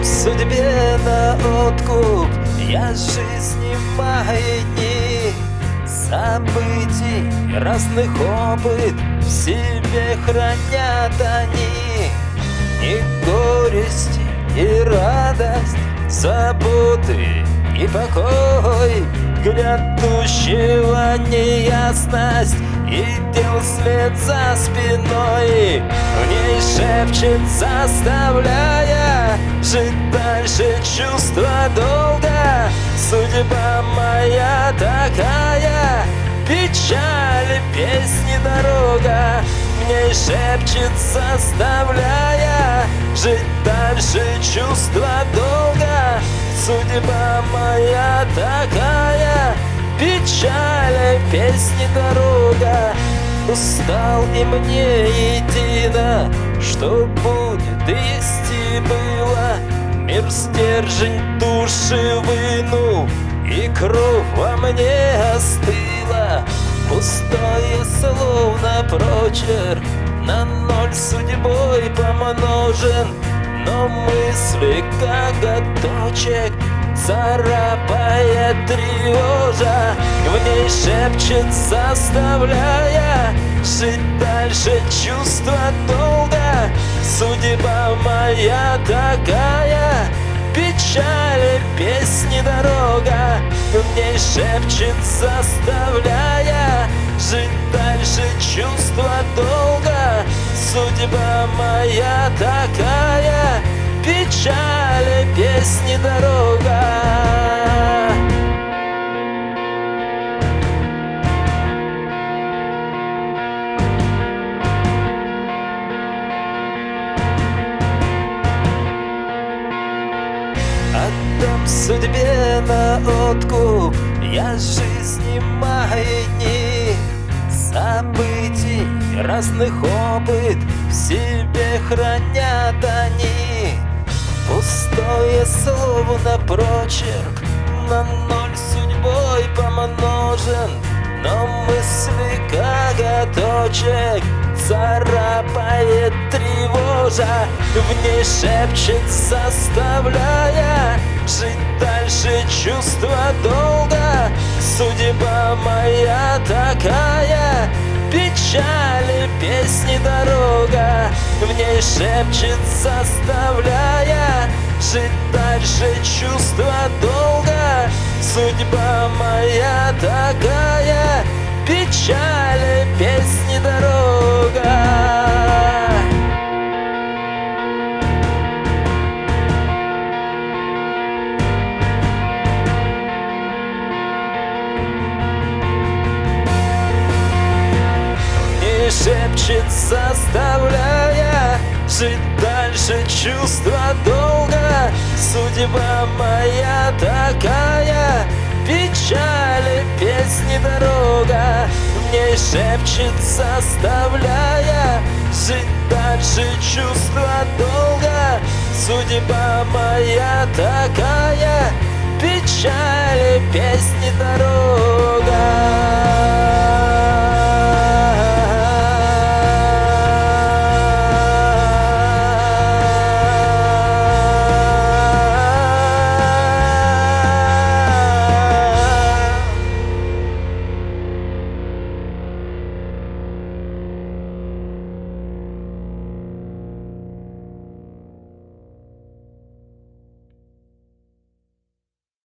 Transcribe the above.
судьбе на откуп. Я жизни маятник событий, разных опыт в себе хранят они. И горести, и радость, заботы и покой, грядущего неясность и дел след за спиной. В ней шепчет, заставляя жить дальше чувство долга. Судьба моя такая, печаль, песни, дорога. В ней шепчет, заставляя жить дальше чувство долга. Судьба моя такая, печаль, песни, дорога. Устал и мне едино, что будет, есть и было. Мир стержень души вынул, и кровь во мне остыла. Пустое словно прочерк, на ноль судьбой помножен. Но мысли коготочек царапает тревожа. В ней шепчет, заставляя жить дальше чувство долга. Судьба моя такая, печаль, песни, дорога. В ней шепчет, заставляя жить дальше чувство долга. Судьба моя такая, печаль, песни, дорога. Отдам судьбе на откуп я жизни маятник событий, разных опыт в себе хранят они. Пустое словно прочерк, на ноль судьбой помножен. Но мысли коготочек царапает тревожа. В ней шепчет, заставляя жить дальше чувство долга. Судьба моя такая, печаль, песни, дорога. В ней шепчет, заставляя жить дальше чувство долга. Судьба моя такая, печаль, песни, дорога. Шепчет, заставляя жить дальше чувство долга. Судьба моя такая, печаль, песни, дорога. В ней шепчет, заставляя жить дальше чувство долга. Судьба моя такая, печаль, песни, дорога.